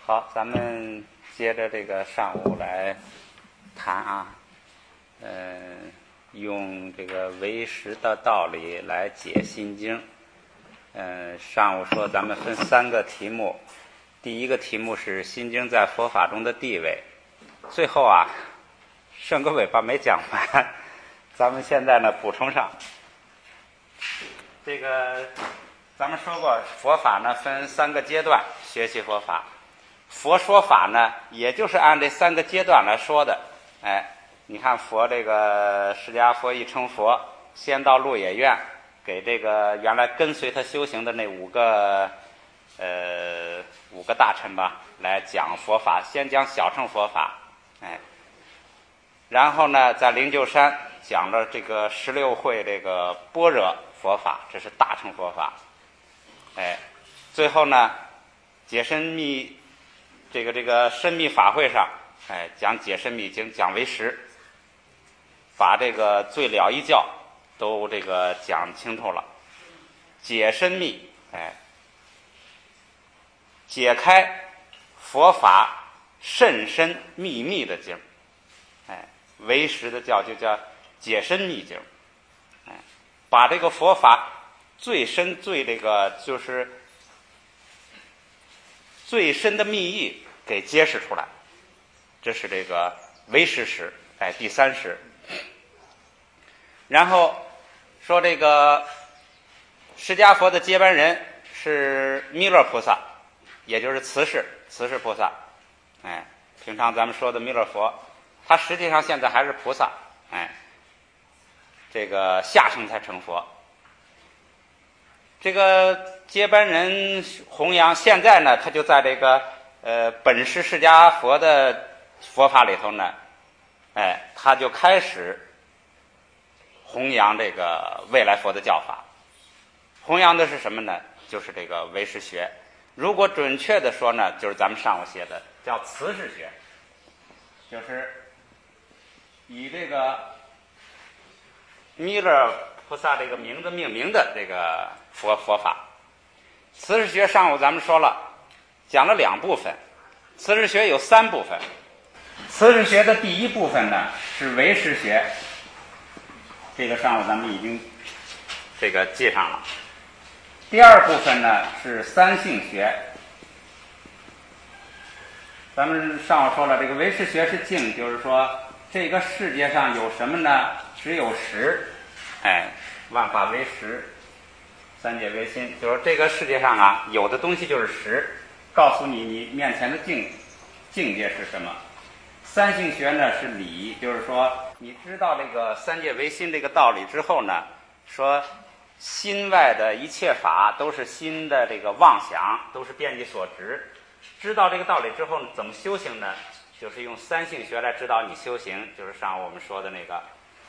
好，咱们接着这个上午来谈啊，用这个唯识的道理来解心经。上午说咱们分3个题目，第一个题目是心经在佛法中的地位，最后啊剩个尾巴没讲完，咱们现在呢补充上。这个咱们说过，佛法呢分3个阶段学习佛法。佛说法呢，也就是按这3个阶段来说的。你看佛这个释迦佛一成佛，先到鹿野苑，给这个原来跟随他修行的那5个大臣吧，来讲佛法，先讲小乘佛法，然后呢，在灵鹫山讲了这个16会这个般若佛法，这是大乘佛法。最后呢，解深密这个深密法会上，讲解深密经，讲唯识，把这个最了义教都这个讲清楚了。解深密，解开佛法甚深秘密的经，唯识的教就叫解深密经，把这个佛法最深最这个就是最深的密意给揭示出来，这是这个唯识识，第3识。然后说这个释迦佛的接班人是弥勒菩萨，也就是慈氏菩萨。平常咱们说的弥勒佛，他实际上现在还是菩萨，这个下生才成佛。这个接班人弘扬，现在呢，他就在这个本师释迦佛的佛法里头呢，他就开始弘扬这个未来佛的教法。弘扬的是什么呢？就是这个唯识学。如果准确的说呢，就是咱们上午写的叫慈氏学，就是以这个弥勒菩萨这个名字命名的这个佛法。慈氏学上午咱们说了，讲了2部分。慈氏学有3部分。慈氏学的第1部分呢是唯识学，这个上午咱们已经这个记上了。第2部分呢是三性学。咱们上午说了，这个唯识学是境，就是说这个世界上有什么呢？只有识，万法唯识，三界唯心，就是这个世界上啊，有的东西就是识，告诉你面前的境界是什么。三性学呢是理，就是说你知道这个三界唯心这个道理之后呢，说心外的一切法都是心的这个妄想，都是遍计所执。知道这个道理之后怎么修行呢？就是用三性学来指导你修行，就是上午我们说的那个，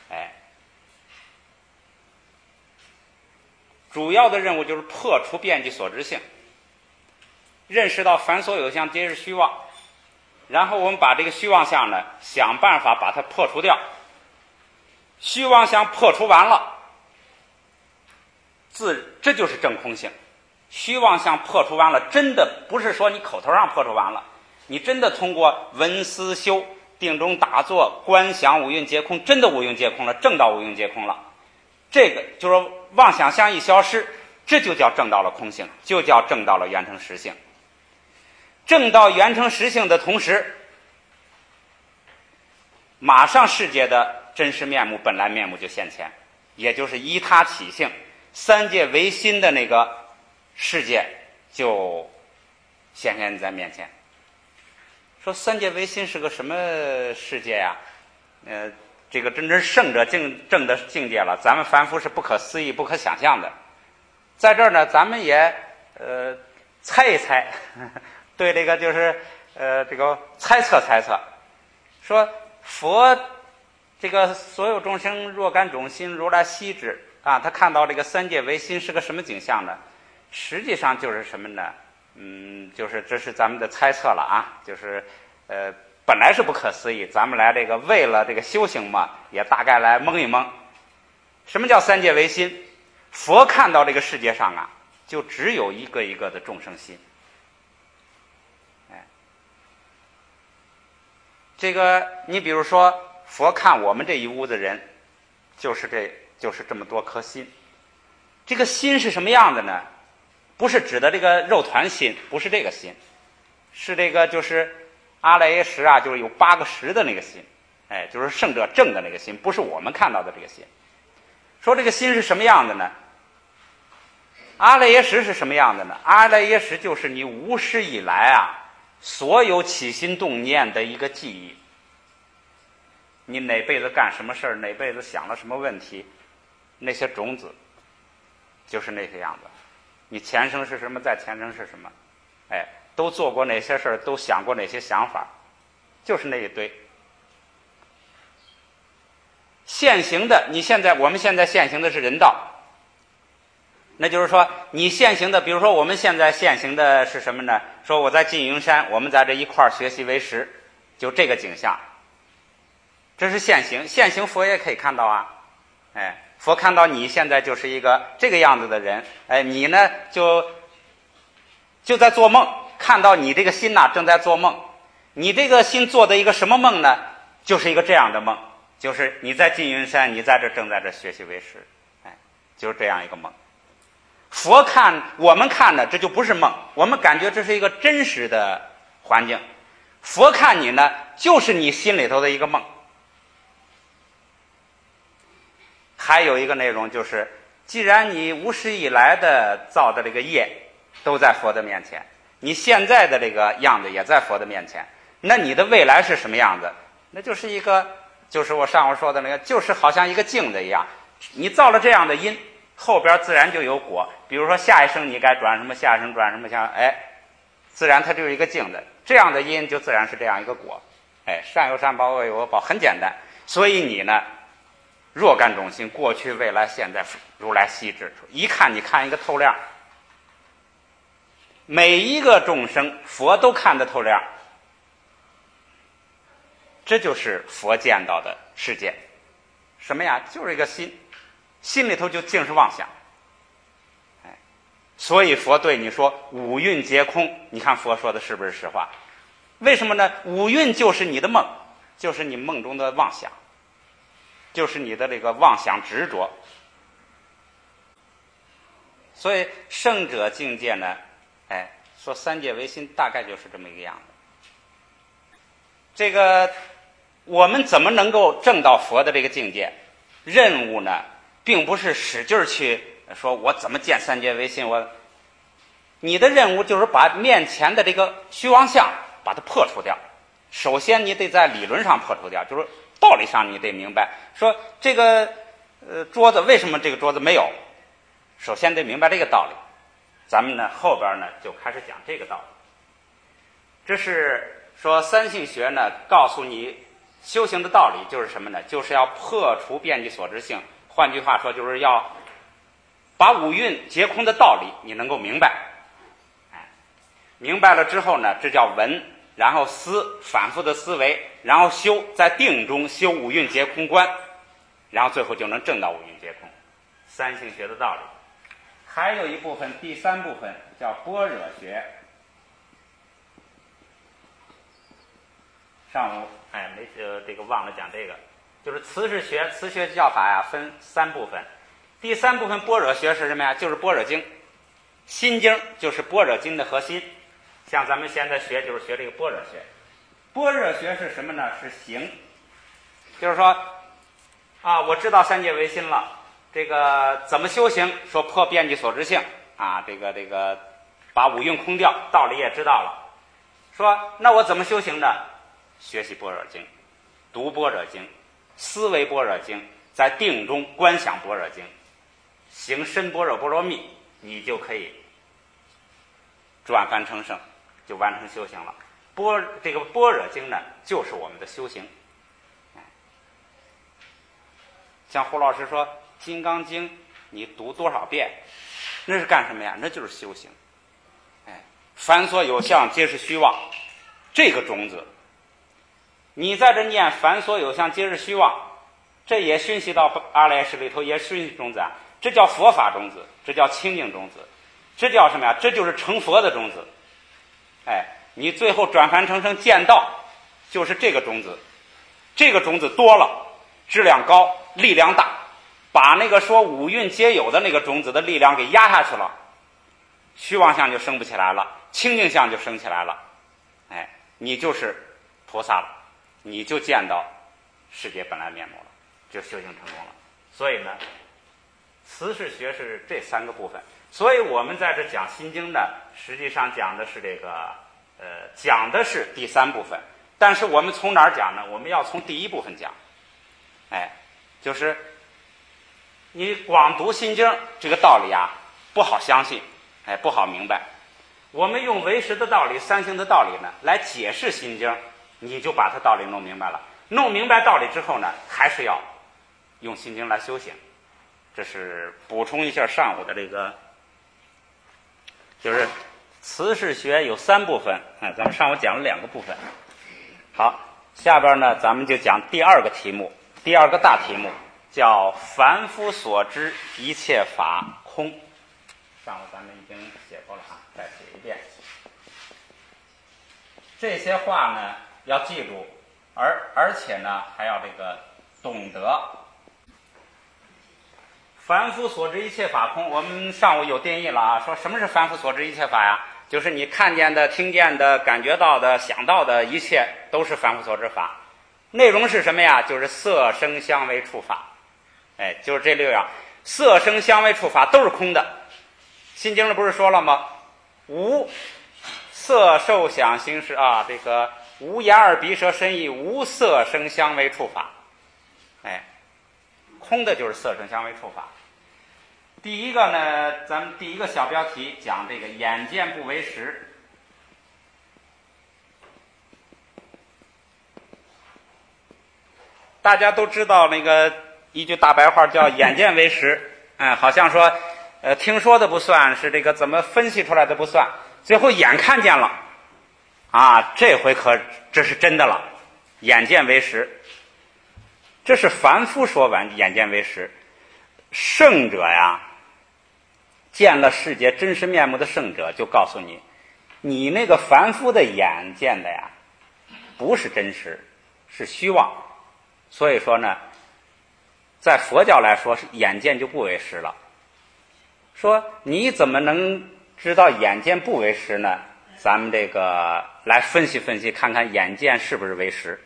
主要的任务就是破除遍计所执性，认识到凡所有相皆是虚妄，然后我们把这个虚妄相呢，想办法把它破除掉。虚妄相破除完了，这就是证空性。虚妄相破除完了，真的不是说你口头上破除完了，你真的通过闻思修、定中打坐、观想五蕴皆空，真的五蕴皆空了，证到五蕴皆空了。这个就是妄想相一消失，这就叫证到了空性，就叫证到了圆成实性。证到圆成实性的同时，马上世界的真实面目、本来面目就现前，也就是依他起性，三界唯心的那个世界就显现在面前。说三界唯心是个什么世界呀？这个真正圣者证的境界了，咱们凡夫是不可思议、不可想象的。在这儿呢，咱们也猜一猜，对这个就是这个猜测，说佛这个所有众生若干种心，如来悉知啊，他看到这个三界唯心是个什么景象呢？实际上就是什么呢？就是这是咱们的猜测了啊，就是本来是不可思议，咱们来这个为了这个修行嘛，也大概来蒙一蒙。什么叫三界唯心？佛看到这个世界上啊，就只有一个一个的众生心， 这个你比如说佛看我们这一屋子人，就是这么多颗心。这个心是什么样的呢？不是指的这个肉团心，不是这个心，是这个就是阿赖耶识啊，就是有8个识的那个心，就是圣者正的那个心，不是我们看到的这个心。说这个心是什么样的呢？阿赖耶识是什么样的呢？阿赖耶识就是你无始以来啊，所有起心动念的一个记忆。你哪辈子干什么事儿，哪辈子想了什么问题，那些种子就是那些样子。你前生是什么，在前生是什么，都做过哪些事儿，都想过哪些想法，就是那一堆。现行的，我们现在现行的是人道，那就是说你现行的，比如说我们现在现行的是什么呢？说我在缙云山，我们在这一块儿学习为师，就这个景象，这是现行。现行佛也可以看到啊，佛看到你现在就是一个这个样子的人，你呢就在做梦，看到你这个心正在做梦，你这个心做的一个什么梦呢？就是一个这样的梦，就是你在缙云山，你在这正在这学习为师，就是这样一个梦。佛看我们看的这就不是梦，我们感觉这是一个真实的环境。佛看你呢，就是你心里头的一个梦。还有一个内容就是，既然你无始以来的造的这个业都在佛的面前，你现在的这个样子也在佛的面前，那你的未来是什么样子？那就是一个，就是我上回说的那个，就是好像一个镜子一样，你造了这样的因，后边自然就有果。比如说下一生你该转什么，下一生转什么，自然它就是一个镜子，这样的因就自然是这样一个果。善有善报，恶有恶报，很简单。所以你呢，若干种心，过去未来现在，如来悉知，一看你看一个透亮，每一个众生佛都看得透亮，这就是佛见到的世界。什么呀？就是一个心，心里头就尽是妄想。所以佛对你说五蕴皆空，你看佛说的是不是实话？为什么呢？五蕴就是你的梦，就是你梦中的妄想，就是你的这个妄想执着。所以圣者境界呢，说三界唯心，大概就是这么一个样子。这个我们怎么能够证到佛的这个境界？任务呢，并不是使劲去说我怎么见三界唯心，你的任务就是把面前的这个虚妄相把它破除掉。首先你得在理论上破除掉，就是道理上你得明白，说这个桌子为什么这个桌子没有，首先得明白这个道理。咱们呢后边呢就开始讲这个道理。这是说三性学呢告诉你修行的道理就是什么呢？就是要破除遍计所知性，换句话说就是要把五蕴皆空的道理你能够明白。明白了之后呢，这叫闻，然后思，反复的思维，然后修，在定中修五蕴皆空观，然后最后就能证到五蕴皆空。三性学的道理。还有一部分，第三部分叫般若学。上午这个忘了讲这个，就是慈氏学，慈学教法呀分三部分。第三部分般若学是什么呀？就是般若经。心经就是般若经的核心。像咱们现在学就是学这个般若学。般若学是什么呢？是行，就是说我知道三界唯心了，这个怎么修行？说破遍计所知性这个把五蕴空掉，道理也知道了。说那我怎么修行呢？学习般若经，读般若经，思维般若经，在定中观想般若经，行深般若波罗蜜，你就可以转凡成圣，就完成修行了。这个般若经呢，就是我们的修行。像胡老师说《金刚经》，你读多少遍，那是干什么呀？那就是修行。凡所有相，皆是虚妄。这个种子，你在这念凡所有相，皆是虚妄，这也熏习到阿赖耶识里头，也熏习种子这叫佛法种子，这叫清净种子，这叫什么呀？这就是成佛的种子。你最后转凡成圣见道， 就是这个种子，这个种子多了，质量高，力量大，把那个说五蕴皆有的那个种子的力量给压下去了，虚妄相就升不起来了，清净相就升起来了。哎，你就是菩萨了，你就见到世界本来面目了，就修行成功了。所以呢，慈氏学是这3个部分。所以我们在这讲心经呢，实际上讲的是这个讲的是第3部分。但是我们从哪儿讲呢？我们要从第1部分讲。哎，就是你光读心经这个道理啊，不好相信，哎，不好明白。我们用唯识的道理、三性的道理呢，来解释心经，你就把它道理弄明白了。弄明白道理之后呢，还是要用心经来修行。这是补充一下上午的这个，就是慈氏学有3部分，咱们上午讲了2个部分。好，下边呢，咱们就讲第2个题目，第2个大题目叫凡夫所知一切法空。上午咱们已经写过了啊，再写一遍。这些话呢要记住，而且呢还要这个懂得。凡夫所知一切法空，我们上午有定义了啊，说什么是凡夫所知一切法呀？就是你看见的、听见的、感觉到的、想到的一切都是凡夫所知法。内容是什么呀？就是色声香味触法。哎，就是这6样，色声香味触法都是空的。心经里不是说了吗？无色受想行识啊，这个无眼耳鼻舌身意，无色声香味触法。哎，空的就是色声香味触法。第一个呢，咱们第1个小标题讲这个眼见不为实。大家都知道那个一句大白话叫眼见为实，好像说听说的不算，是这个怎么分析出来的不算，最后眼看见了啊，这回可这是真的了，眼见为实。这是凡夫说完眼见为实。圣者呀，见了世界真实面目的圣者就告诉你，你那个凡夫的眼见的呀不是真实，是虚妄。所以说呢，在佛教来说是眼见就不为实了。说你怎么能知道眼见不为实呢？咱们这个来分析分析，看看眼见是不是为实。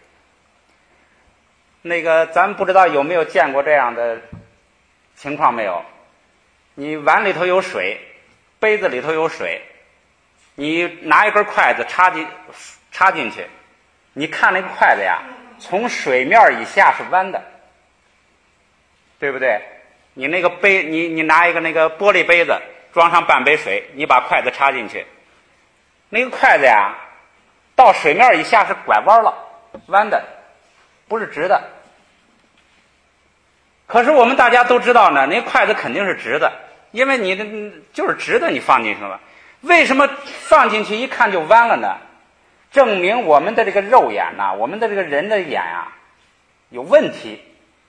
那个咱们不知道有没有见过这样的情况没有？你碗里头有水，杯子里头有水，你拿一根筷子插进去，你看那个筷子呀，从水面以下是弯的，对不对？你那个杯，你拿一个那个玻璃杯子装上半杯水，你把筷子插进去，那个筷子呀到水面以下是拐弯了，弯的，不是直的。可是我们大家都知道呢，那筷子肯定是直的，因为你的就是直的，你放进去了。为什么放进去一看就弯了呢？证明我们的这个肉眼呐，我们的这个人的眼啊有问题。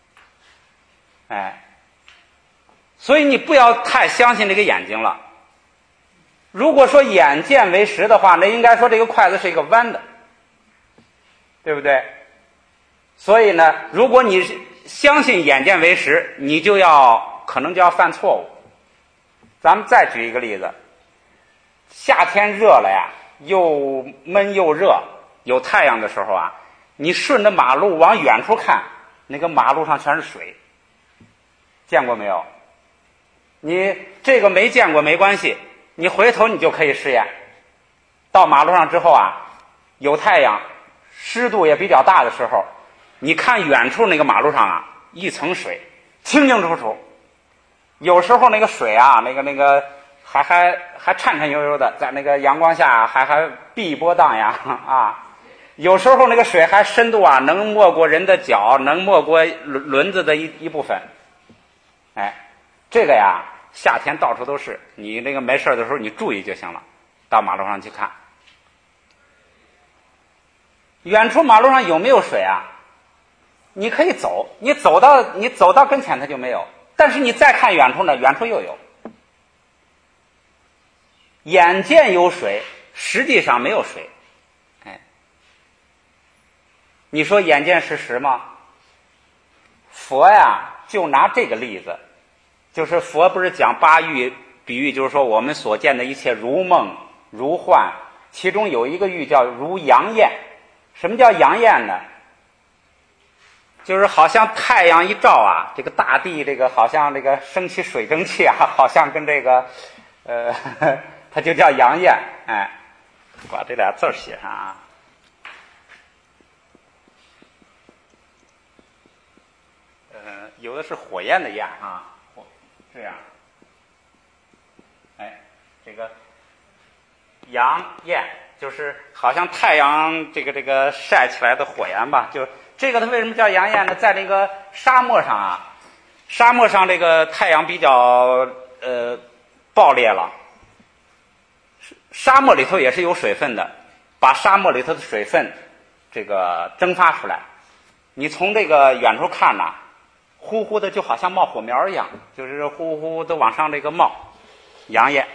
哎，所以你不要太相信这个眼睛了。如果说眼见为实的话，那应该说这个筷子是一个弯的，对不对？所以呢，如果你相信眼见为实，你可能就要犯错误。咱们再举一个例子，夏天热了呀，又闷又热，有太阳的时候啊，你顺着马路往远处看，那个马路上全是水，见过没有？你这个没见过没关系，你回头你就可以试验。到马路上之后啊，有太阳，湿度也比较大的时候，你看远处那个马路上啊，一层水，清清楚楚。有时候那个水啊，那个还颤颤悠悠的，在那个阳光下还碧波荡漾啊。有时候那个水还深度啊，能没过人的脚，能没过轮子的一部分。哎，这个呀，夏天到处都是，你那个没事的时候你注意就行了，到马路上去看。远处马路上有没有水啊？你可以走，你走到跟前它就没有，但是你再看远处呢，远处又有。眼见有水，实际上没有水。哎， 你说眼见是实吗？佛呀，就拿这个例子，就是佛不是讲八喻比喻，就是说我们所见的一切如梦如幻，其中有一个喻叫如阳焰。什么叫阳焰呢？就是好像太阳一照啊，这个大地这个好像这个升起水蒸气啊，好像跟这个它就叫阳焰。哎，把这俩字写上啊。有的是火焰的焰啊，这样。哎，这个阳焰就是好像太阳这个晒起来的火焰吧，就这个它为什么叫阳焰呢？在这个沙漠上啊，沙漠上这个太阳比较爆裂了，沙漠里头也是有水分的，把沙漠里头的水分这个蒸发出来，你从这个远处看呐，呼呼的就好像冒火苗一样，就是呼呼的往上这个冒，阳焰。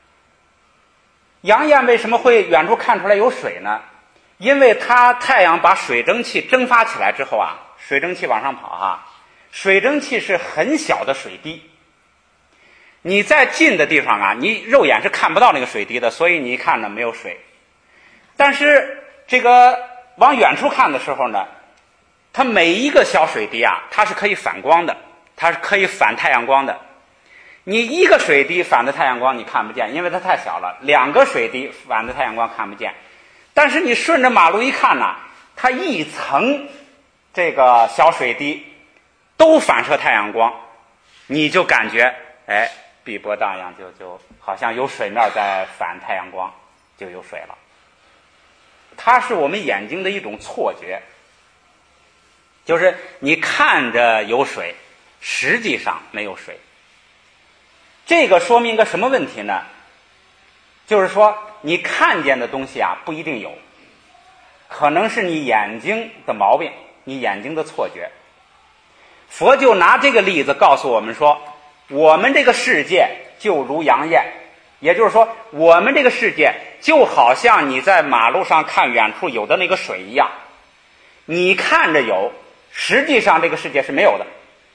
阳焰为什么会远处看出来有水呢？因为太阳把水蒸气蒸发起来之后啊，水蒸气往上跑啊，水蒸气是很小的水滴，你在近的地方啊，你肉眼是看不到那个水滴的，所以你一看呢没有水。但是这个往远处看的时候呢，它每一个小水滴啊，它是可以反光的，它是可以反太阳光的。你一个水滴反的太阳光你看不见，因为它太小了，两个水滴反的太阳光看不见。但是你顺着马路一看呢，它一层这个小水滴都反射太阳光，你就感觉哎，碧波荡漾，就好像有水面在反太阳光，就有水了。它是我们眼睛的一种错觉，就是你看着有水，实际上没有水。这个说明个什么问题呢？就是说你看见的东西啊不一定有，可能是你眼睛的毛病，你眼睛的错觉。佛就拿这个例子告诉我们说，我们这个世界就如阳焰，也就是说我们这个世界就好像你在马路上看远处有的那个水一样，你看着有，实际上这个世界是没有的。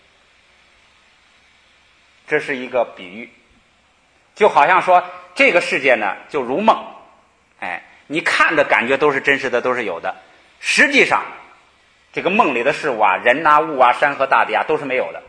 这是一个比喻，就好像说这个世界呢就如梦，哎，你看着感觉都是真实的，都是有的，实际上这个梦里的事物啊，人啊物啊山河大地啊都是没有的。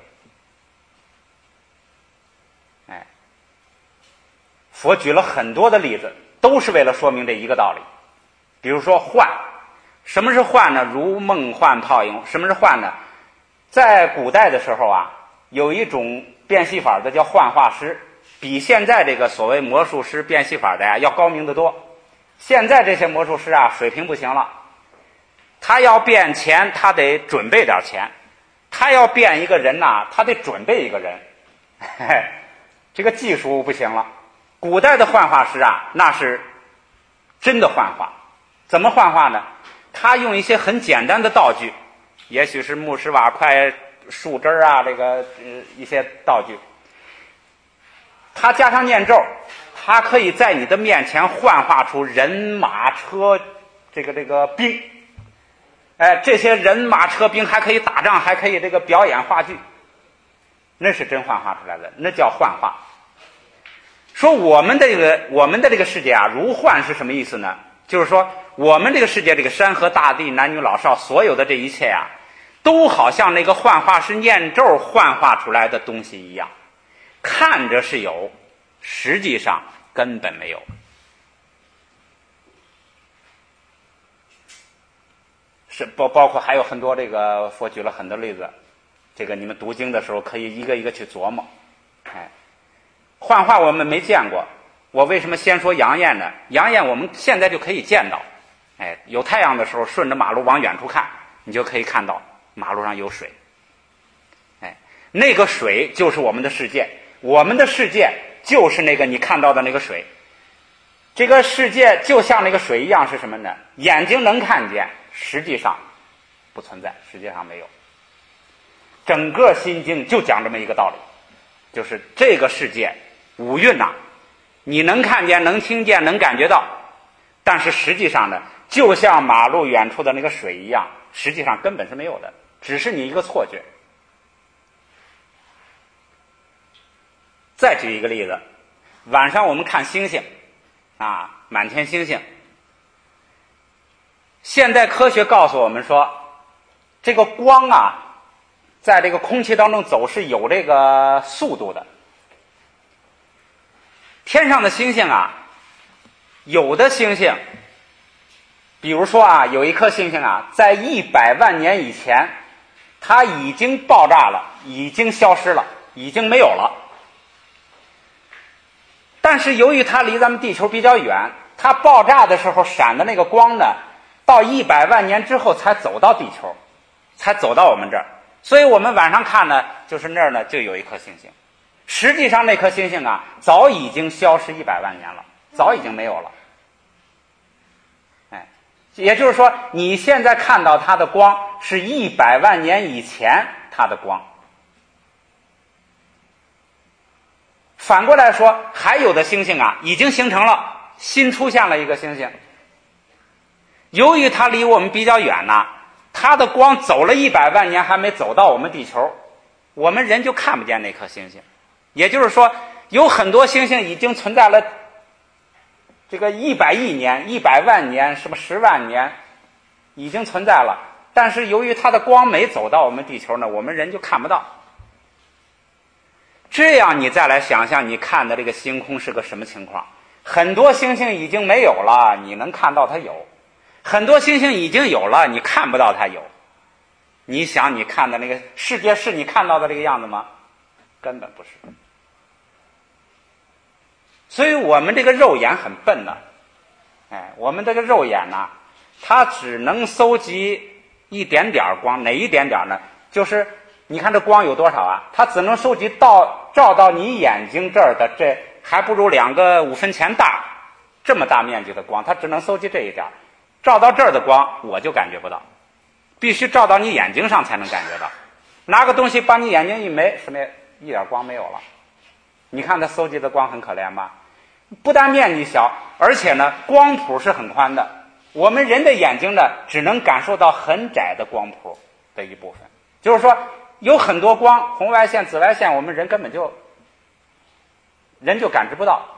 哎，佛举了很多的例子，都是为了说明这一个道理。比如说幻，什么是幻呢？如梦幻泡影。什么是幻呢？在古代的时候啊，有一种变戏法的叫幻化师，比现在这个所谓魔术师变戏法的呀要高明得多。现在这些魔术师啊水平不行了，他要变钱他得准备点钱，他要变一个人呐他得准备一个人，嘿嘿，这个技术不行了。古代的幻化师啊那是真的幻化。怎么幻化呢？他用一些很简单的道具，也许是木石瓦块树枝啊，这个一些道具，他加上念咒，他可以在你的面前幻化出人马车这个兵，哎，这些人马车兵还可以打仗，还可以这个表演话剧，那是真幻化出来的，那叫幻化。说我们的这个世界啊如幻是什么意思呢？就是说我们这个世界，这个山河大地男女老少所有的这一切啊，都好像那个幻化是念咒幻化出来的东西一样，看着是有，实际上根本没有。是包括还有很多，这个佛举了很多例子，这个你们读经的时候可以一个一个去琢磨。哎，幻化我们没见过，我为什么先说阳焰呢？阳焰我们现在就可以见到，哎，有太阳的时候顺着马路往远处看，你就可以看到马路上有水，哎，那个水就是我们的世界，我们的世界就是那个你看到的那个水。这个世界就像那个水一样是什么呢？眼睛能看见，实际上不存在，实际上没有。整个心经就讲这么一个道理，就是这个世界五蕴呐，你能看见能听见能感觉到，但是实际上呢就像马路远处的那个水一样， 实际上根本是没有的，只是你一个错觉。再举一个例子，晚上我们看星星啊，满天星星。现代科学告诉我们说，这个光啊，在这个空气当中走是有这个速度的。天上的星星啊，有的星星，比如说啊，有一颗星星啊，在100万年以前，它已经爆炸了，已经消失了，已经没有了。但是由于它离咱们地球比较远，它爆炸的时候闪的那个光呢，到100万年之后才走到地球，才走到我们这儿。所以我们晚上看呢，就是那儿呢就有一颗星星。实际上那颗星星啊，早已经消失100万年了，早已经没有了。也就是说，你现在看到它的光是100万年以前它的光。反过来说，还有的星星啊，已经形成了，新出现了一个星星。由于它离我们比较远呢，它的光走了100万年还没走到我们地球，我们人就看不见那颗星星。也就是说，有很多星星已经存在了这个100亿年、100万年、什么10万年，已经存在了。但是由于它的光没走到我们地球呢，我们人就看不到。这样你再来想象，你看的这个星空是个什么情况？很多星星已经没有了，你能看到它有；很多星星已经有了，你看不到它有。你想，你看的那个世界是你看到的这个样子吗？根本不是。所以我们这个肉眼很笨的，我们这个肉眼呢，它只能搜集一点点光。哪一点点呢？就是你看这光有多少啊？它只能收集照到你眼睛这儿的，这还不如2个5分钱大，这么大面积的光，它只能收集这一点。照到这儿的光我就感觉不到，必须照到你眼睛上才能感觉到。拿个东西把你眼睛一没，什么一点光没有了。你看它搜集的光很可怜吧？不但面积小，而且呢光谱是很宽的。我们人的眼睛呢，只能感受到很窄的光谱的一部分。就是说，有很多光，红外线、紫外线，我们人根本就感知不到。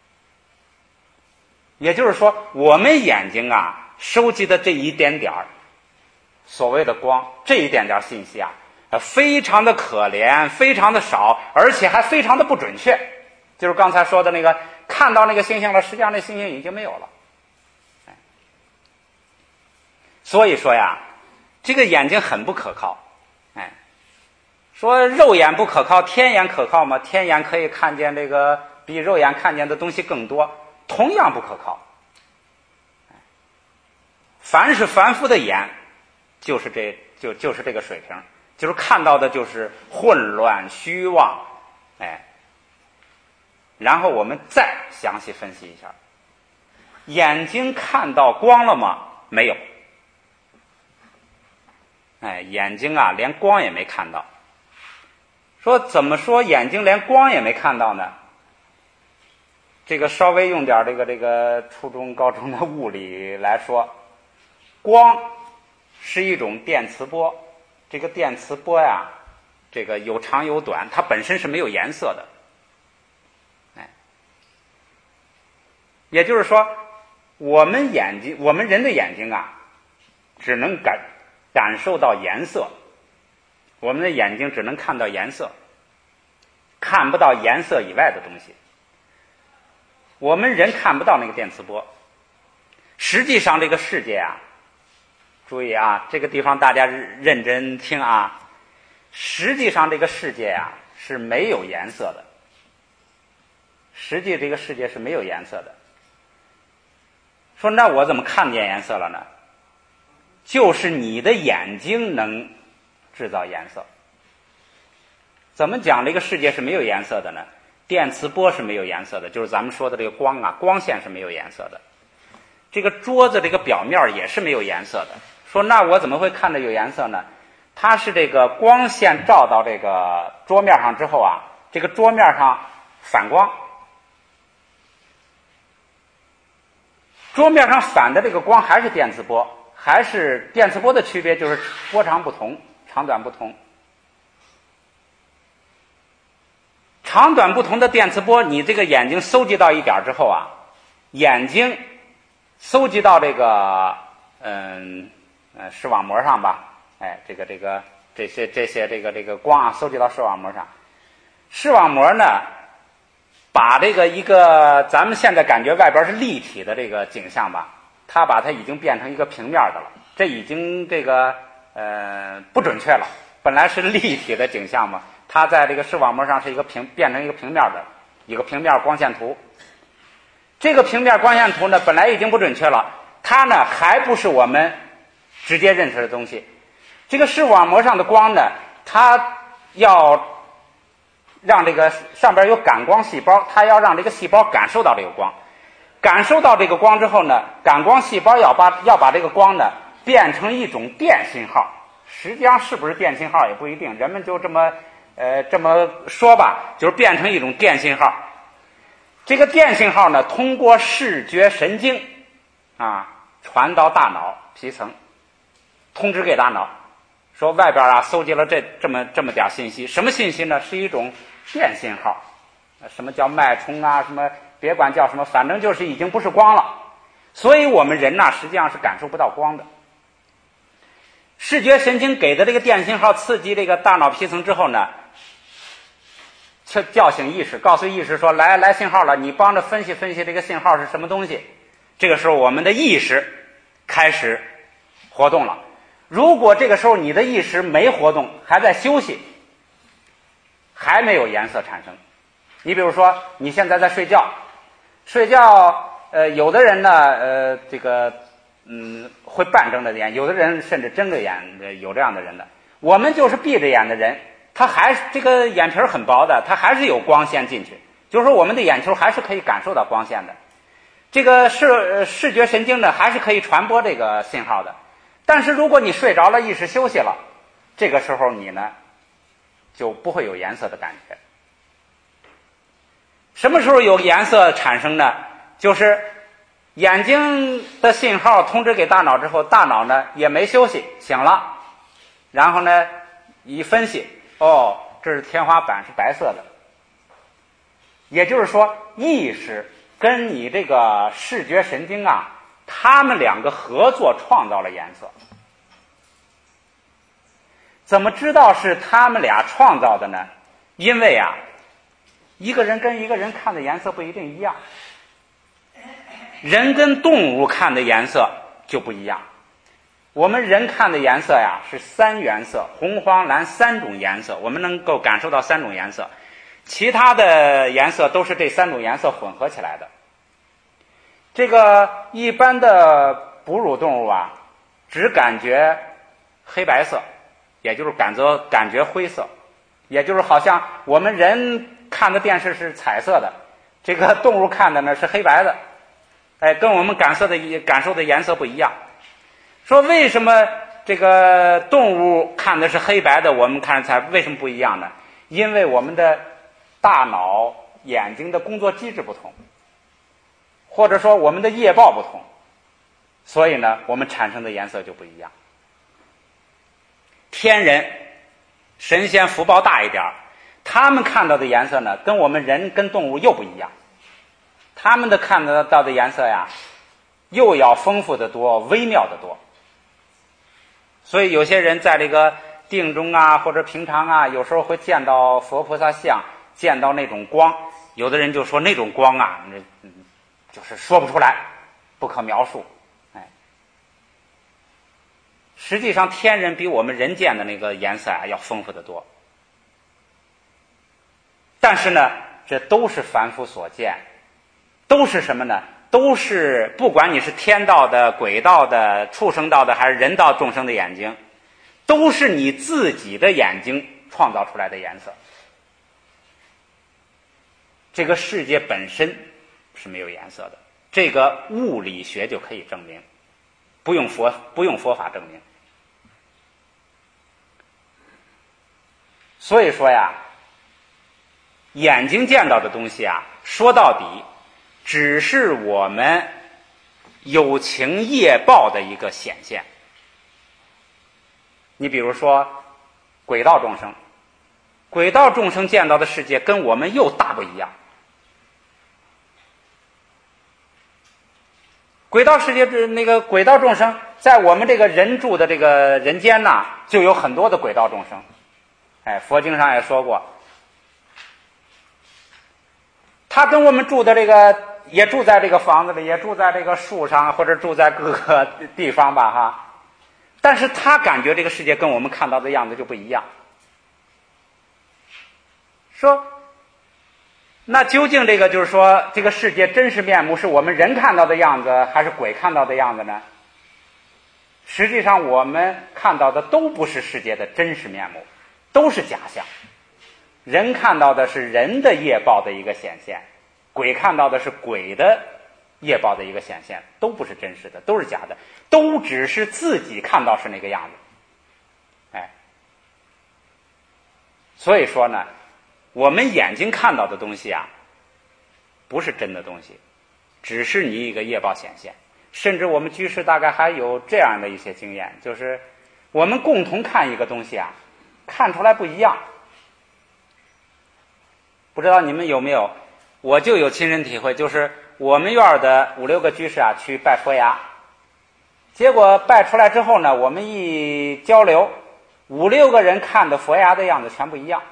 也就是说，我们眼睛啊收集的这一点点所谓的光，这一点点信息啊，非常的可怜，非常的少，而且还非常的不准确。就是刚才说的那个，看到那个星星了，实际上那星星已经没有了。所以说呀，这个眼睛很不可靠。说肉眼不可靠，天眼可靠吗？天眼可以看见这个比肉眼看见的东西更多，同样不可靠。凡是凡夫的眼，就是这个水平，就是看到的就是混乱虚妄。然后我们再详细分析一下，眼睛看到光了吗？没有。眼睛啊连光也没看到。说怎么说眼睛连光也没看到呢？这个稍微用点这个初中高中的物理来说，光是一种电磁波，这个电磁波呀，这个有长有短，它本身是没有颜色的。也就是说，我们人的眼睛啊，只能感受到颜色。我们的眼睛只能看到颜色，看不到颜色以外的东西。我们人看不到那个电磁波。实际上这个世界啊，注意啊，这个地方大家认真听啊，实际上这个世界啊是没有颜色的。实际这个世界是没有颜色的。说那我怎么看见颜色了呢？就是你的眼睛能制造颜色。怎么讲这个世界是没有颜色的呢？电磁波是没有颜色的，就是咱们说的这个光啊，光线是没有颜色的。这个桌子这个表面也是没有颜色的。说那我怎么会看着有颜色呢？它是这个光线照到这个桌面上之后啊，这个桌面上反光，桌面上反的这个光还是电磁波， 还是电磁波的区别就是波长不同，长短不同。长短不同的电磁波，你这个眼睛搜集到一点之后啊，眼睛搜集到这个视网膜上吧，哎，这些这个光啊，搜集到视网膜上。视网膜呢，把这个一个咱们现在感觉外边是立体的这个景象吧，它把它已经变成一个平面的了，这已经这个不准确了。本来是立体的景象嘛，它在这个视网膜上是变成一个平面的一个平面光线图。这个平面光线图呢，本来已经不准确了，它呢还不是我们直接认识的东西。这个视网膜上的光呢，它要让这个上边有感光细胞，它要让这个细胞感受到这个光，感受到这个光之后呢，感光细胞要把这个光呢变成一种电信号。实际上是不是电信号也不一定，人们就这么说吧，就是变成一种电信号。这个电信号呢，通过视觉神经啊传到大脑皮层，通知给大脑，说外边啊搜集了这么点信息。什么信息呢？是一种电信号，什么叫脉冲啊，什么别管叫什么，反正就是已经不是光了。所以我们人呢实际上是感受不到光的。视觉神经给的这个电信号刺激这个大脑皮层之后呢，叫醒意识，告诉意识说来信号了，你帮着分析分析这个信号是什么东西。这个时候我们的意识开始活动了。如果这个时候你的意识没活动，还在休息，还没有颜色产生。你比如说你现在在睡觉，有的人呢会半睁着眼，有的人甚至睁着眼，有这样的人的。我们就是闭着眼的人，他还这个眼皮很薄的，他还是有光线进去，就是说我们的眼球还是可以感受到光线的。这个视觉神经呢还是可以传播这个信号的。但是如果你睡着了，意识休息了，这个时候你呢就不会有颜色的感觉。什么时候有颜色产生呢？就是眼睛的信号通知给大脑之后，大脑呢也没休息，醒了，然后呢一分析，哦，这是天花板是白色的。也就是说，意识跟你这个视觉神经啊，他们两个合作创造了颜色。怎么知道是他们俩创造的呢？因为啊，一个人跟一个人看的颜色不一定一样，人跟动物看的颜色就不一样。我们人看的颜色呀是三原色，红黄蓝三种颜色，我们能够感受到三种颜色，其他的颜色都是这三种颜色混合起来的。这个一般的哺乳动物啊，只感觉黑白色，也就是感觉灰色，也就是好像我们人看的电视是彩色的，这个动物看的呢是黑白的，跟我们感受的颜色不一样。说为什么这个动物看的是黑白的，我们看的彩为什么不一样呢？因为我们的大脑眼睛的工作机制不同，或者说我们的夜报不同，所以呢我们产生的颜色就不一样。天人神仙福报大一点，他们看到的颜色呢跟我们人跟动物又不一样，他们的看得到的颜色呀又要丰富得多，微妙得多。所以有些人在这个定中啊或者平常啊，有时候会见到佛菩萨像，见到那种光，有的人就说那种光啊就是说不出来，不可描述。实际上天人比我们人见的那个颜色啊要丰富得多。但是呢这都是凡夫所见，都是什么呢？都是不管你是天道的、鬼道的、畜生道的还是人道众生的眼睛，都是你自己的眼睛创造出来的颜色。这个世界本身是没有颜色的，这个物理学就可以证明，不用佛法证明。所以说呀，眼睛见到的东西啊，说到底只是我们有情业报的一个显现。 你比如说鬼道众生，鬼道众生见到的世界跟我们又大不一样。鬼道世界那个鬼道众生，在我们这个人住的这个人间呐，就有很多的鬼道众生。佛经上也说过，他跟我们住的这个也住在这个房子里，也住在这个树上，或者住在各个地方吧哈。但是他感觉这个世界跟我们看到的样子就不一样。说那究竟这个就是说这个世界真实面目是我们人看到的样子还是鬼看到的样子呢？实际上我们看到的都不是世界的真实面目，都是假象。人看到的是人的业报的一个显现，鬼看到的是鬼的业报的一个显现，都不是真实的，都是假的，都只是自己看到是那个样子。所以说呢，我们眼睛看到的东西啊，不是真的东西，只是你一个业报显现。甚至我们居士大概还有这样的一些经验，就是我们共同看一个东西啊，看出来不一样。不知道你们有没有，我就有亲身体会，就是我们院的5、6个居士啊去拜佛牙，结果拜出来之后呢，我们一交流，5、6个人看的佛牙的样子全不一样。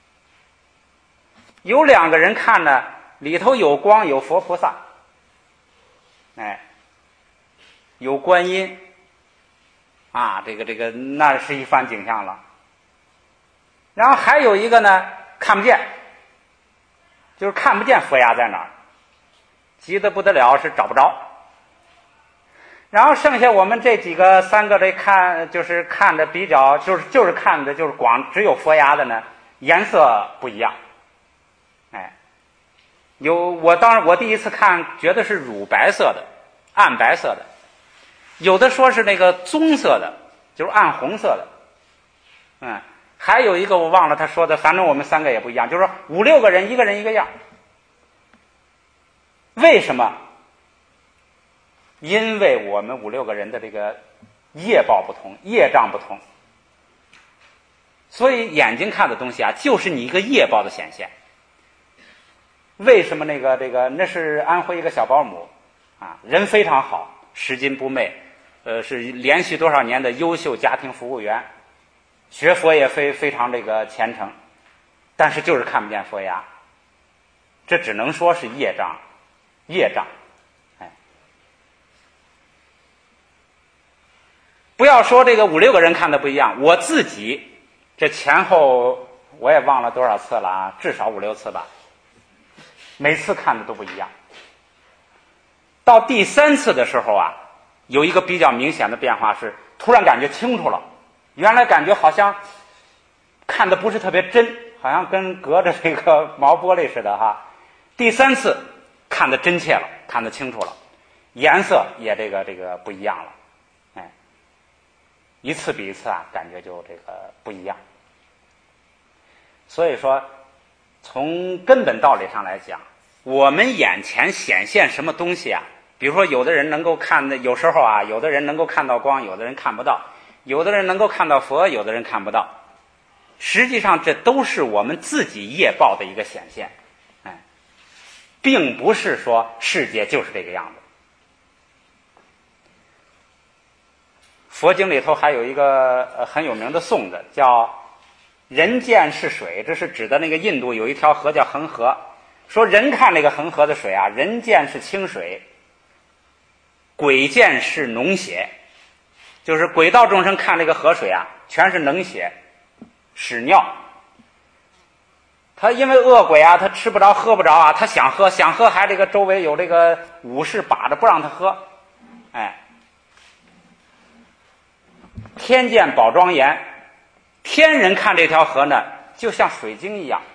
有2个人看呢，里头有光，有佛菩萨，有观音啊，这个那是一番景象了。然后还有一个呢，看不见，就是看不见佛牙在哪儿，急得不得了，是找不着。然后剩下我们这几个3个这看，就是看着比较，就是看的就是光只有佛牙的呢，颜色不一样。我第一次看觉得是乳白色的，暗白色的，有的说是那个棕色的，就是暗红色的。还有一个我忘了他说的，反正我们3个也不一样，就是说5、6个人，一个人一个样。为什么？因为我们5、6个人的这个业报不同，业障不同，所以眼睛看的东西啊，就是你一个业报的显现。为什么那是安徽一个小保姆啊，人非常好，拾金不昧，是连续多少年的优秀家庭服务员，学佛也非常这个虔诚，但是就是看不见佛牙，这只能说是业障。不要说这个5、6个人看的不一样，我自己这前后我也忘了多少次了啊，至少5、6次吧，每次看的都不一样。到第3次的时候啊，有一个比较明显的变化是，突然感觉清楚了，原来感觉好像看的不是特别真，好像跟隔着这个毛玻璃似的哈。第3次看得真切了，看得清楚了，颜色也这个不一样了，一次比一次啊，感觉就这个不一样。所以说，从根本道理上来讲，我们眼前显现什么东西啊？比如说，有的人能够看的，有时候啊，有的人能够看到光，有的人看不到；有的人能够看到佛，有的人看不到。实际上，这都是我们自己业报的一个显现，并不是说世界就是这个样子。佛经里头还有一个很有名的颂子，叫人见是水，这是指的那个印度有一条河叫恒河，说人看那个恒河的水啊，人见是清水，鬼见是脓血，就是鬼道众生看这个河水啊，全是脓血屎尿。他因为恶鬼啊，他吃不着喝不着啊，他想喝还这个周围有这个武士把着不让他喝。天见宝庄严，天人看这条河呢，就像水晶一样，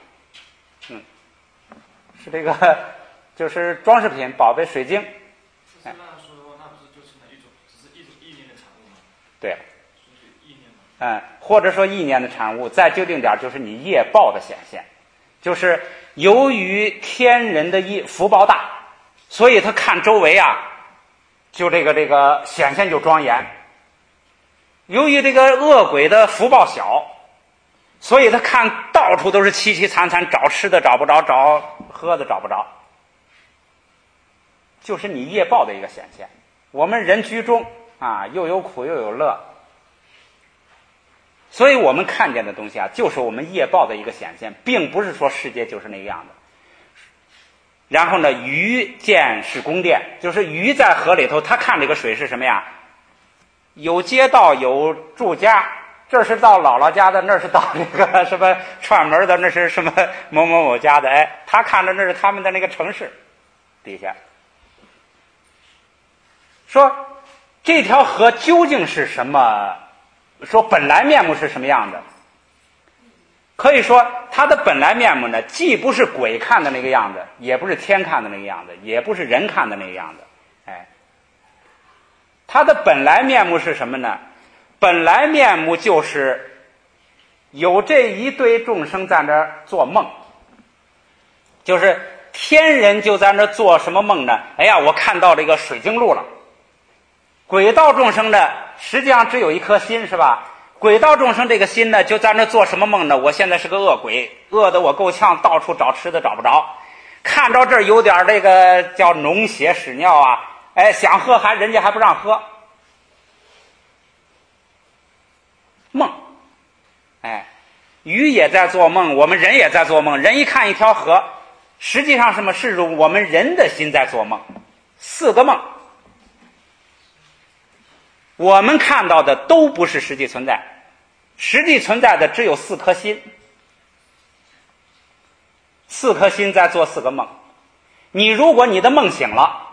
是这个就是装饰品宝贝水晶。 那样说的话，那不是就成了只是一种意念的产物吗？ 对， 就是意念嘛。 或者说意念的产物，再究竟点就是你业报的显现，就是由于天人的福报大，所以他看周围啊，就这个显现就庄严。 由于这个恶鬼的福报小，所以他看到处都是凄凄惨惨，找吃的找不着，找喝的找不着，就是你业报的一个显现。我们人居中啊，又有苦又有乐，所以我们看见的东西啊，就是我们业报的一个显现，并不是说世界就是那个样的。然后呢，鱼见是宫殿，就是鱼在河里头，他看这个水是什么呀？有街道，有住家，这是到姥姥家的，那是到那个什么串门的，那是什么某某某家的，哎，他看着那是他们的那个城市底下。说这条河究竟是什么？说本来面目是什么样的？可以说它的本来面目呢，既不是鬼看的那个样子，也不是天看的那个样子，也不是人看的那个样子。哎，它的本来面目是什么呢？本来面目就是有这一堆众生在那儿做梦，就是天人就在那儿做什么梦呢？哎呀，我看到这个水晶路了。鬼道众生呢，实际上只有一颗心，是吧？鬼道众生这个心呢，就在那做什么梦呢？我现在是个恶鬼，饿得我够呛，到处找吃的找不着，看着这儿有点这个叫脓血屎尿啊，哎，想喝人家还不让喝，梦，哎，鱼也在做梦，我们人也在做梦。人一看一条河，实际上什么是我们人的心在做梦，四个梦。我们看到的都不是实际存在，实际存在的只有四颗心，四颗心在做四个梦。你如果你的梦醒了，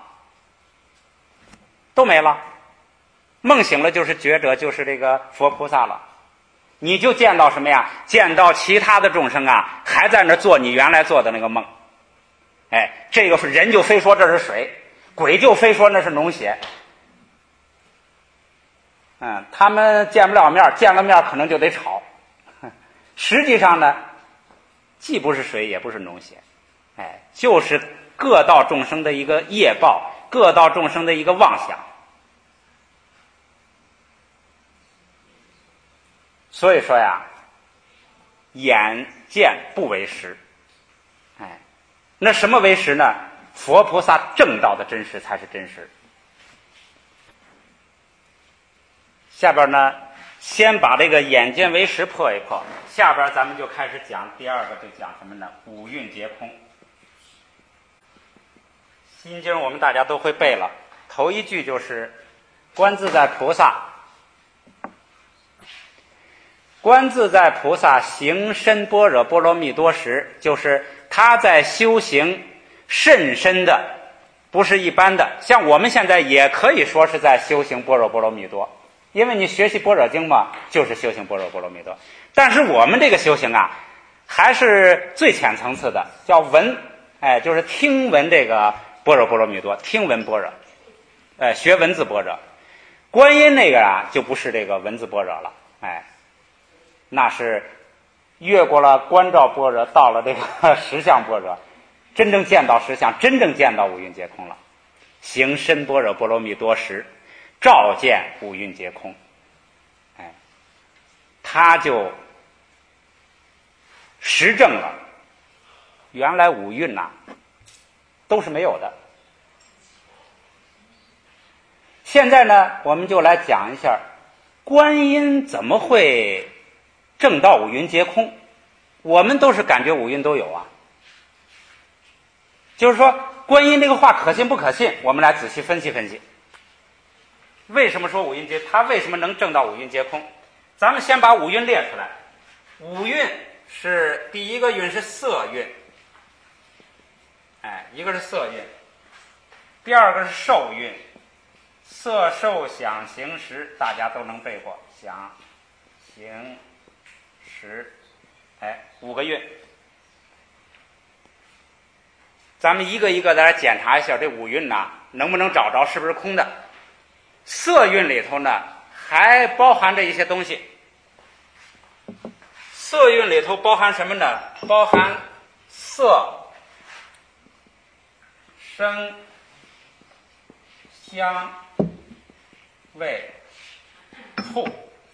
都没了，梦醒了就是觉者，就是这个佛菩萨了。你就见到什么呀？见到其他的众生啊，还在那做你原来做的那个梦。哎，这个人就非说这是水，鬼就非说那是脓血。他们见不了面，见了面可能就得吵。实际上呢，既不是水，也不是脓血，哎，就是各道众生的一个业报，各道众生的一个妄想。所以说呀，眼见不为实，哎，那什么为实呢？佛菩萨正道的真实才是真实。下边呢，先把这个眼见为实破一破，下边咱们就开始讲第二个，就讲什么呢？五蕴皆空。心经我们大家都会背了，头一句就是观自在菩萨，观自在菩萨行深般若波罗蜜多时，就是他在修行甚深的，不是一般的。像我们现在也可以说是在修行般若波罗蜜多，因为你学习般若经嘛，就是修行般若波罗蜜多。但是我们这个修行啊，还是最浅层次的，叫闻，哎，就是听闻这个般若波罗蜜多，听闻般若，学文字般若。观音那个啊，就不是这个文字般若了，哎，那是越过了观照般若，到了这个实相般若，真正见到实相，真正见到五蕴皆空了。行深般若波罗蜜多时，照见五蕴皆空，哎，他就实证了，原来五蕴呐都是没有的。现在呢，我们就来讲一下观音怎么会证到五蕴皆空。我们都是感觉五蕴都有啊，就是说观音这个话可信不可信，我们来仔细分析分析。为什么说五蕴皆，他为什么能证到五蕴皆空？咱们先把五蕴列出来。五蕴是第一个蕴是色蕴，哎，一个是色蕴，第二个是受蕴，色受想行识，大家都能背过，想行识，哎，五个蕴。咱们一个一个的来检查一下这五蕴呐，能不能找着是不是空的。色蕴里头呢，还包含着一些东西。色蕴里头包含什么呢？包含色、声、香、味、触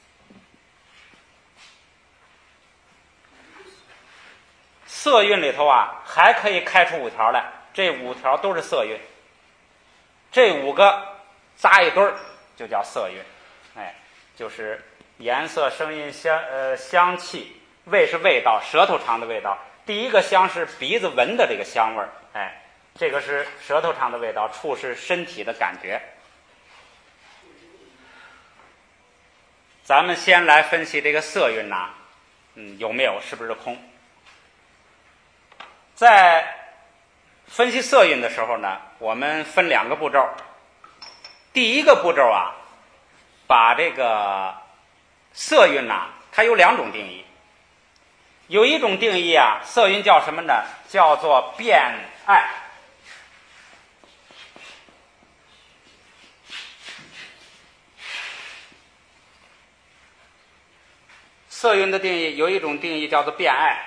色蕴里头啊还可以开出5条来，这5条都是色蕴，这5个扎一堆儿就叫色蕴。就是颜色、声音、香气，味是味道，舌头尝的味道。第一个香是鼻子闻的这个香味儿，这个是舌头尝的味道，触是身体的感觉。咱们先来分析这个色蕴呐，有没有，是不是空？在分析色蕴的时候呢，我们分2个步骤。第一个步骤啊，把这个色蕴呐，它有2种定义。有一种定义啊，色蕴叫什么呢？叫做变爱。色蕴的定义有一种定义叫做变爱。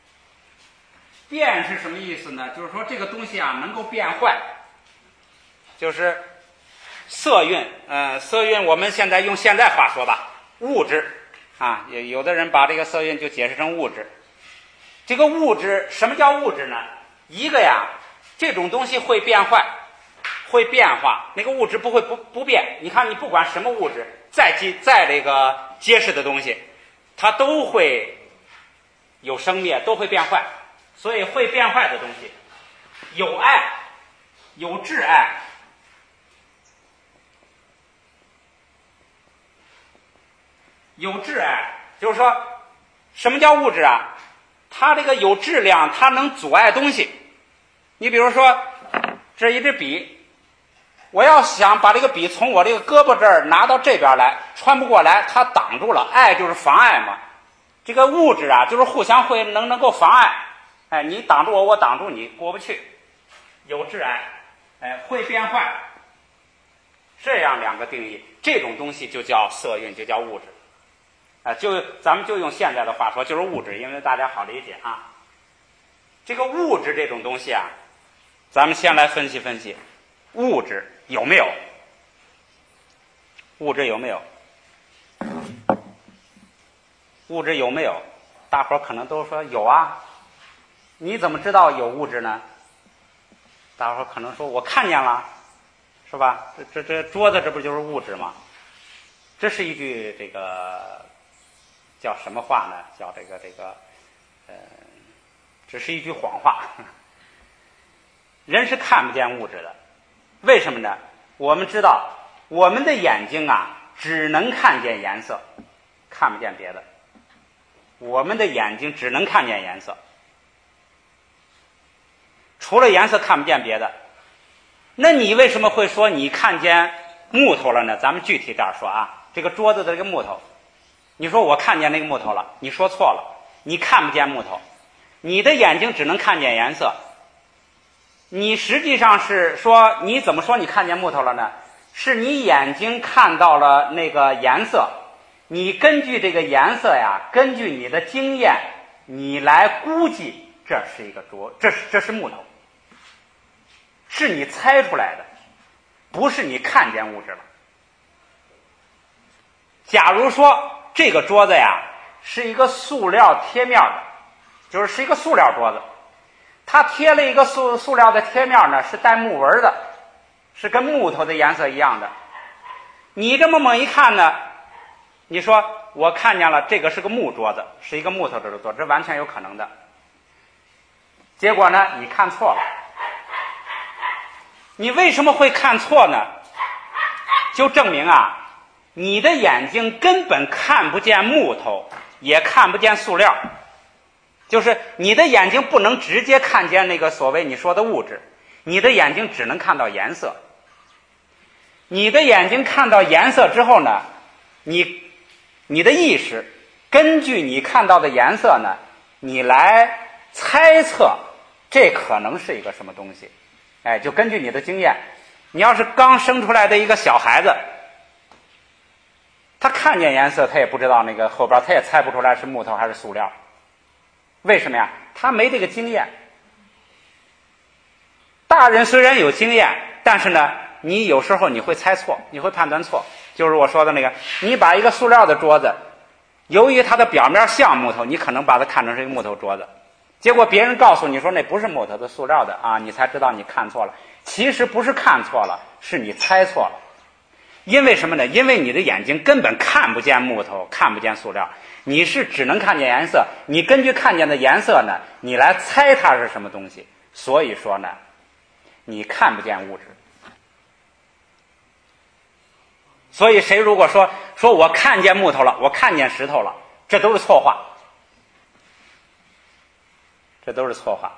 变是什么意思呢？就是说这个东西啊能够变坏，就是色蕴。色蕴我们现在用现代话说吧，物质啊，有的人把这个色蕴就解释成物质。这个物质，什么叫物质呢？一个呀，这种东西会变坏，会变化，那个物质不会不变。你看，你不管什么物质，再这个结实的东西，它都会有生灭，都会变坏。所以会变坏的东西，有爱，有挚爱。有挚爱就是说，什么叫物质啊？它这个有质量，它能阻碍东西。你比如说，这一支笔，我要想把这个笔从我这个胳膊这儿拿到这边来，穿不过来，它挡住了。爱就是妨碍嘛。这个物质啊，就是互相会能够妨碍。你挡住我，我挡住你，过不去。有挚爱，会变坏。这样2个定义，这种东西就叫色蕴，就叫物质。咱们就用现在的话说，就是物质，因为大家好理解啊。这个物质这种东西啊，咱们先来分析分析，物质有没有？物质有没有？物质有没有？大伙儿可能都说有啊。你怎么知道有物质呢？大伙儿可能说我看见了，是吧？这桌子这不就是物质吗？这是一句这个叫什么话呢？叫这个只是一句谎话。人是看不见物质的，为什么呢？我们知道我们的眼睛啊，只能看见颜色，看不见别的。我们的眼睛只能看见颜色，除了颜色看不见别的。那你为什么会说你看见木头了呢？咱们具体点说啊，这个桌子的这个木头，你说我看见那个木头了，你说错了，你看不见木头，你的眼睛只能看见颜色。你实际上是说，你怎么说你看见木头了呢？是你眼睛看到了那个颜色，你根据这个颜色呀，根据你的经验，你来估计这是一个这是木头，是你猜出来的，不是你看见物质了。假如说这个桌子呀是一个塑料贴面的，是一个塑料桌子，它贴了一个塑料的贴面呢，是带木纹的，是跟木头的颜色一样的。你这么猛一看呢，你说我看见了这个是个木桌子，是一个木头的桌子，这完全有可能的。结果呢，你看错了。你为什么会看错呢？就证明啊，你的眼睛根本看不见木头，也看不见塑料。就是你的眼睛不能直接看见那个所谓你说的物质，你的眼睛只能看到颜色。你的眼睛看到颜色之后呢，你的意识根据你看到的颜色呢，你来猜测这可能是一个什么东西。就根据你的经验，你要是刚生出来的一个小孩子，他看见颜色，他也不知道那个后边，他也猜不出来是木头还是塑料。为什么呀？他没这个经验。大人虽然有经验，但是呢，你有时候你会猜错，你会判断错。就是我说的那个，你把一个塑料的桌子，由于它的表面像木头，你可能把它看成是一个木头桌子， 结果别人告诉你说那不是木头的，塑料的啊，你才知道你看错了。其实不是看错了，是你猜错了。因为什么呢？因为你的眼睛根本看不见木头，看不见塑料，你是只能看见颜色，你根据看见的颜色呢，你来猜它是什么东西。所以说呢，你看不见物质。所以谁如果说我看见木头了，我看见石头了，这都是错话，这都是错话。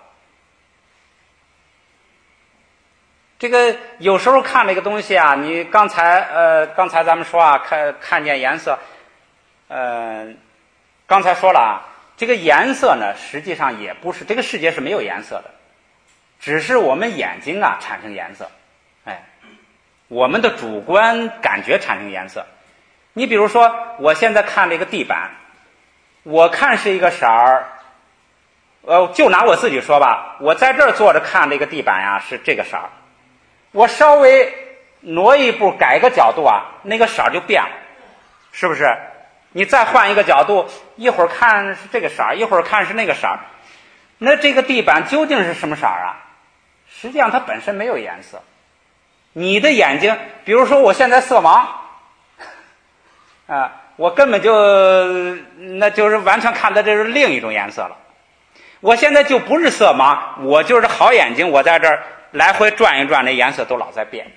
这个有时候看这个东西啊，你刚才咱们说啊，看见颜色，刚才说了啊，这个颜色呢，实际上也不是，这个世界是没有颜色的，只是我们眼睛啊产生颜色，我们的主观感觉产生颜色。你比如说，我现在看这个地板，我看是一个色儿，就拿我自己说吧，我在这儿坐着看这个地板呀，是这个色儿。我稍微挪一步，改个角度啊，那个色儿就变了，是不是？你再换一个角度，一会儿看是这个色儿，一会儿看是那个色儿，那这个地板究竟是什么色儿啊？实际上它本身没有颜色。你的眼睛，比如说我现在色盲我根本那就是完全看的这是另一种颜色了。我现在就不是色盲，我就是好眼睛，我在这儿来回转一转，那颜色都老在变。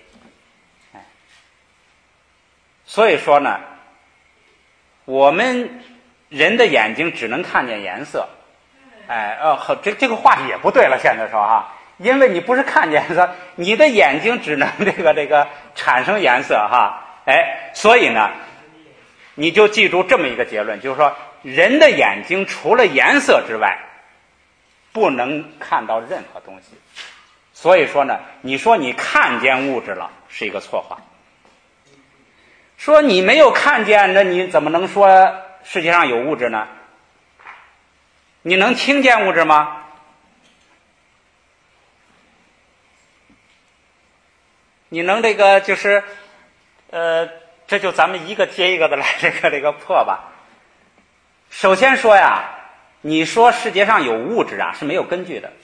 所以说呢，我们人的眼睛只能看见颜色。这个话也不对了，现在说哈，因为你不是看见颜色，你的眼睛只能这个产生颜色哈。所以呢，你就记住这么一个结论，就是说，人的眼睛除了颜色之外，不能看到任何东西。所以说呢，你说你看见物质了，是一个错话。说你没有看见，那你怎么能说世界上有物质呢？你能听见物质吗？你能就是这就咱们一个接一个的来这个破吧。首先说呀，你说世界上有物质啊，是没有根据的。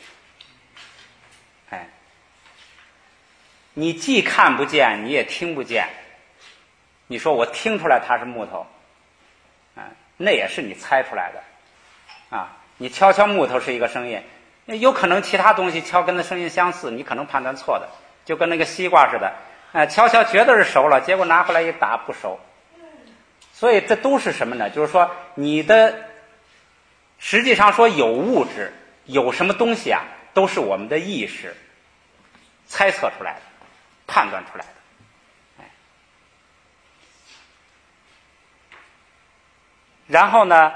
你既看不见，你也听不见。你说我听出来它是木头，那也是你猜出来的。你敲敲木头是一个声音，有可能其他东西敲跟它声音相似，你可能判断错的，就跟那个西瓜似的，敲敲觉得是熟了，结果拿回来一打不熟。所以这都是什么呢？就是说你的实际上说有物质，有什么东西啊，都是我们的意识猜测出来的，判断出来的。然后呢，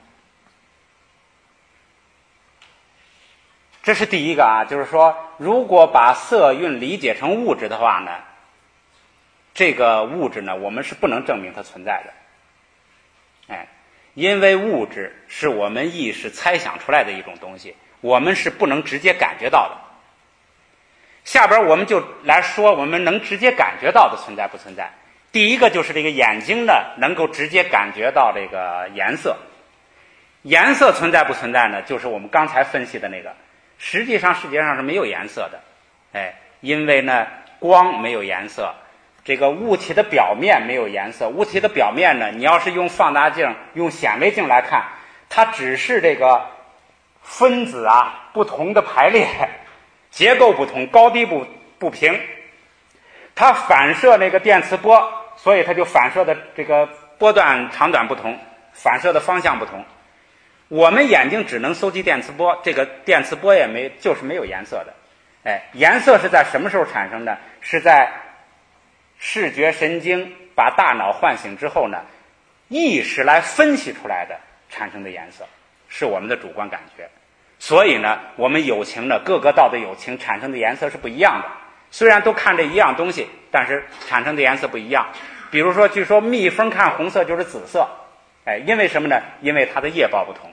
这是第一个啊，就是说如果把色蕴理解成物质的话呢，这个物质呢，我们是不能证明它存在的。因为物质是我们意识猜想出来的一种东西，我们是不能直接感觉到的。下边我们就来说我们能直接感觉到的存在不存在。第一个就是这个眼睛呢，能够直接感觉到这个颜色。颜色存在不存在呢？就是我们刚才分析的那个，实际上世界上是没有颜色的。因为呢，光没有颜色，这个物体的表面没有颜色。物体的表面呢，你要是用放大镜、用显微镜来看，它只是这个分子啊不同的排列，结构不同，高低不平，它反射那个电磁波，所以它就反射的这个波段长短不同，反射的方向不同。我们眼睛只能搜集电磁波，这个电磁波就是没有颜色的。颜色是在什么时候产生的？是在视觉神经把大脑唤醒之后呢，意识来分析出来的产生的颜色，是我们的主观感觉。所以呢，我们有情的各个道的有情产生的颜色是不一样的。虽然都看这一样东西，但是产生的颜色不一样。比如说，据说蜜蜂看红色就是紫色，因为什么呢？因为它的业报不同。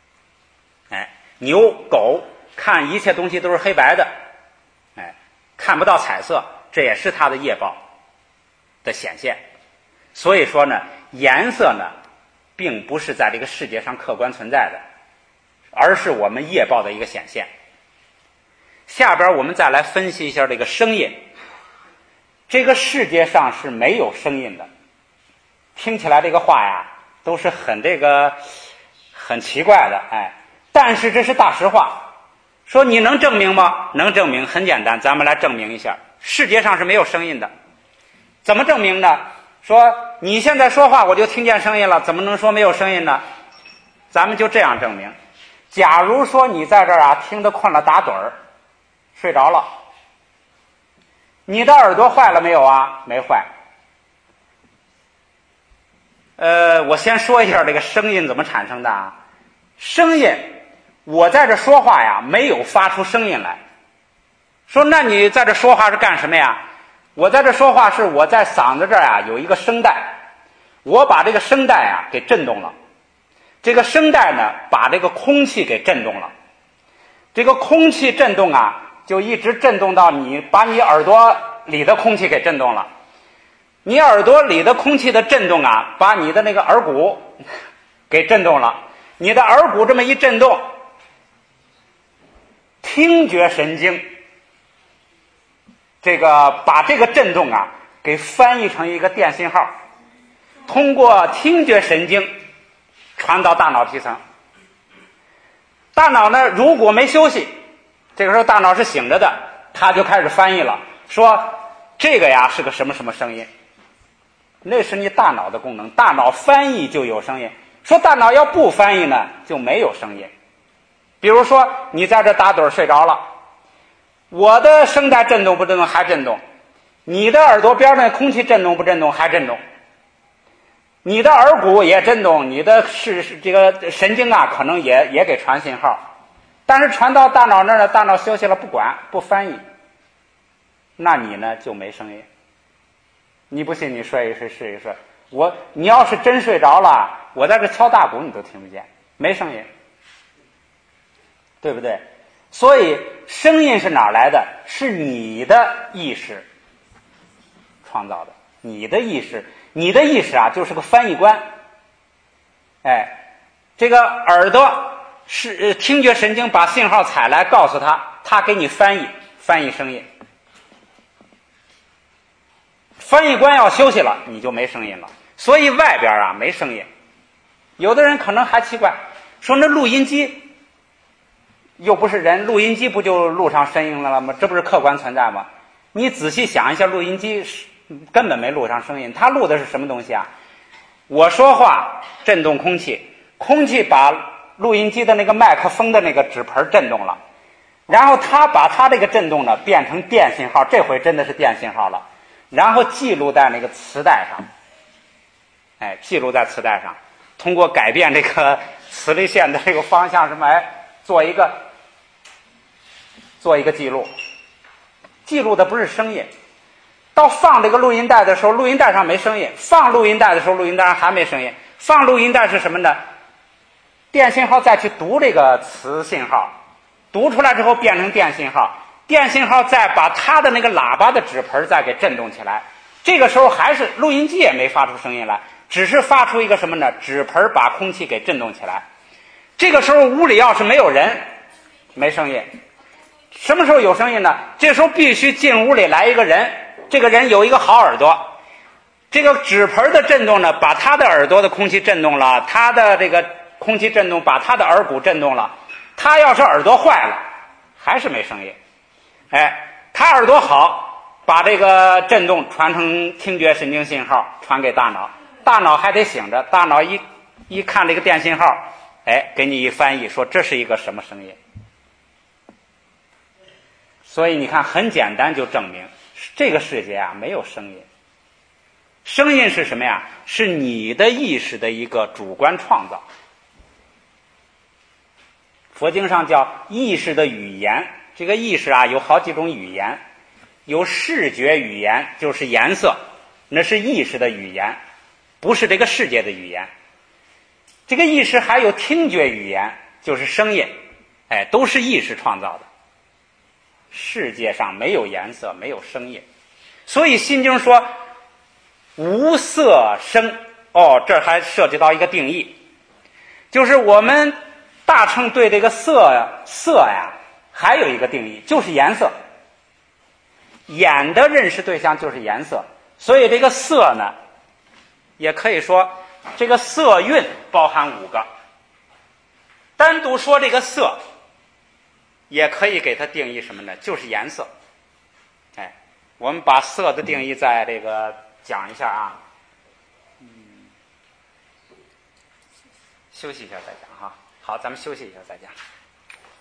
牛狗看一切东西都是黑白的，看不到彩色，这也是它的业报的显现。所以说呢，颜色呢，并不是在这个世界上客观存在的， 而是我们业报的一个显现。下边我们再来分析一下这个声音。这个世界上是没有声音的，听起来这个话呀都是很奇怪的，但是这是大实话。说你能证明吗？能证明，很简单，咱们来证明一下。世界上是没有声音的，怎么证明呢？说你现在说话我就听见声音了，怎么能说没有声音呢？咱们就这样证明。假如说你在这儿听得困了打盹儿，睡着了，你的耳朵坏了没有啊？没坏。我先说一下这个声音怎么产生的啊。声音，我在这说话呀，没有发出声音来。说那你在这说话是干什么呀？我在这说话是我在嗓子这儿有一个声带，我把这个声带给震动了。这个声带呢，把这个空气给震动了。这个空气震动就一直震动到把你耳朵里的空气给震动了。你耳朵里的空气的震动把你的那个耳骨给震动了。你的耳骨这么一震动，听觉神经把这个震动给翻译成一个电信号，通过听觉神经传到大脑皮层。大脑呢，如果没休息，这个时候大脑是醒着的，它就开始翻译了，说这个是个什么什么声音。那是你大脑的功能，大脑翻译就有声音。说大脑要不翻译呢，就没有声音。比如说你在这打盹睡着了，我的声带震动不震动？还震动。你的耳朵边上的空气震动不震动？还震动。你的耳骨也震动，你的这个神经可能也给传信号，但是传到大脑那儿呢，大脑休息了，不管不翻译，那你呢就没声音。你不信你睡一睡试一试，你要是真睡着了，我在这敲大鼓你都听不见，没声音，对不对？所以声音是哪儿来的？是你的意识创造的。你的意识就是个翻译官。这个耳朵是听觉神经把信号采来，告诉他给你翻译声音。翻译官要休息了，你就没声音了。所以外边没声音。有的人可能还奇怪，说那录音机又不是人，录音机不就录上声音了吗？这不是客观存在吗？你仔细想一下，录音机根本没录上声音，它录的是什么东西啊？我说话震动空气，空气把录音机的那个麦克风的那个纸盆震动了，然后它把它这个震动呢变成电信号，这回真的是电信号了，然后记录在那个磁带上，记录在磁带上，通过改变这个磁力线的这个方向什么，做一个记录，记录的不是声音。到放这个录音带的时候，录音带上没声音；放录音带的时候，录音带上还没声音。放录音带是什么呢？电信号再去读这个磁信号，读出来之后变成电信号，电信号再把它的那个喇叭的纸盆再给震动起来。这个时候还是录音机也没发出声音来，只是发出一个什么呢？纸盆把空气给震动起来。这个时候屋里要是没有人，没声音。什么时候有声音呢？这时候必须进屋里来一个人，这个人有一个好耳朵，这个纸盆的震动呢，把他的耳朵的空气震动了，他的这个空气震动把他的耳骨震动了。他要是耳朵坏了，还是没声音。他耳朵好，把这个震动传成听觉神经信号传给大脑，大脑还得醒着，大脑一看这个电信号，给你一翻译，说这是一个什么声音。所以你看，很简单就证明这个世界没有声音。声音是什么呀？是你的意识的一个主观创造。佛经上叫意识的语言，这个意识有好几种语言，有视觉语言，就是颜色，那是意识的语言，不是这个世界的语言。这个意识还有听觉语言，就是声音，都是意识创造的。世界上没有颜色，没有声音，所以心经说无色声。这还涉及到一个定义，就是我们大乘对这个色呀，还有一个定义，就是颜色。眼的认识对象就是颜色，所以这个色呢，也可以说这个色蕴包含5个。单独说这个色，也可以给它定义什么呢？就是颜色。哎，我们把色的定义再这个讲一下啊。休息一下再讲哈。好，咱们休息一下再讲。